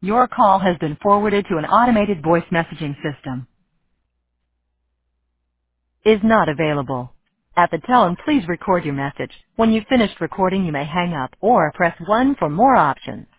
Your call has been forwarded to an automated voice messaging system. Is not available. At the tone, please record your message. When you've finished recording, you may hang up or press 1 for more options.